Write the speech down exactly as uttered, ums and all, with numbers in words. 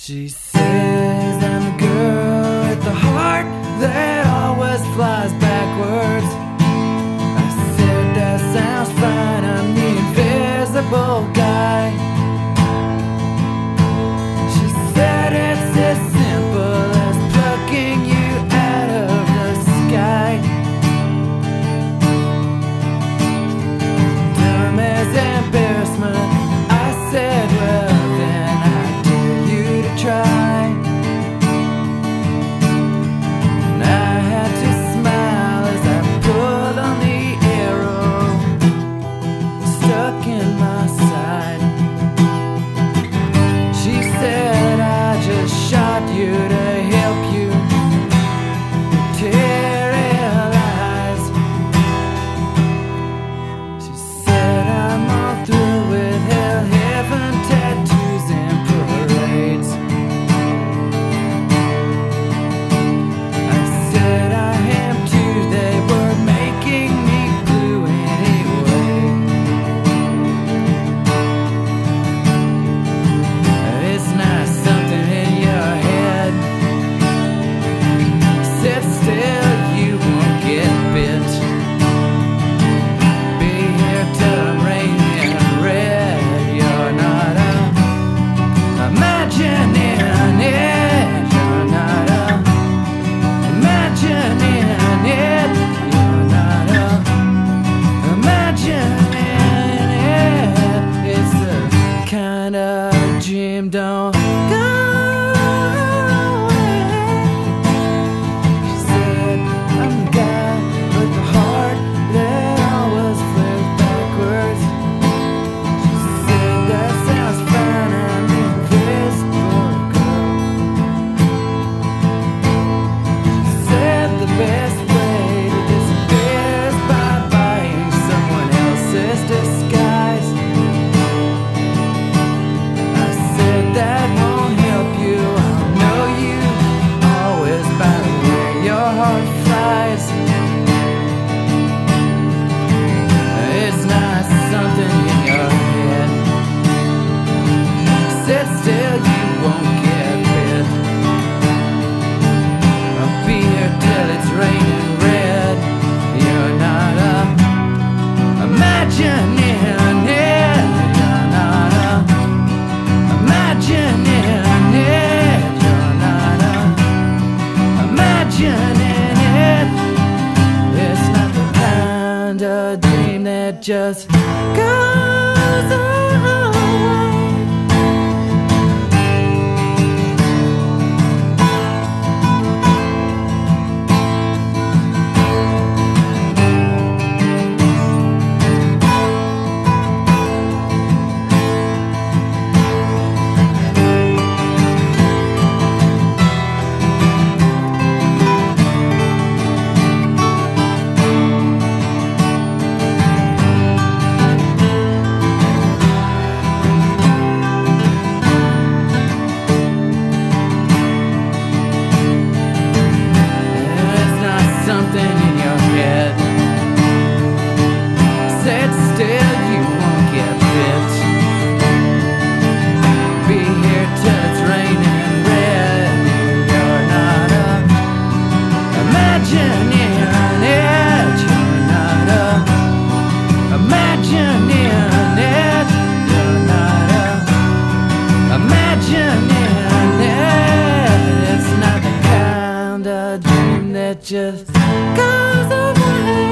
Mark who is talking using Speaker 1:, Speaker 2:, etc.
Speaker 1: She says I'm the girl with the heart that always flies backwards. I said that sounds fine, I'm the invisible guy. She said it's as simple as plucking you out of the sky. Dumb as embarrassment, I said, well then I dare you to try. And I had to smile as I pulled on the arrow stuck in my side. She said I just shot you to help you materialize. She said I'm all through with hell, heaven, tattoos and parades. I said I am too, they were making me blue anyway. It's not something in your head. Sit still, you won't get bit. Be here till I'm raining red. You're not a imagining it. You're not a imagining it. You're not a imagining it. It's the kind of dream don't go away. She said I'm the guy with the heart that always flips backwards. She said that sounds fine, I'm invisible girl. She said the best way to disappear is by buying someone else's disguise. I said that won't help you, I'll know you always by the way your heart flies. It's not something in your head. Sit still, you won't get bit. I'll be here till it's raining red. You're not a imagining it. You're not a imagining it. You're not a imagining it. It's not the kind of dream that just goes away. It's not something in your head. Sit still, you won't get bit. Be here till it's raining red. You're not a imagining it. You're not a imagining it. You're not a imagining it. It's not the kind of dream that just goes away.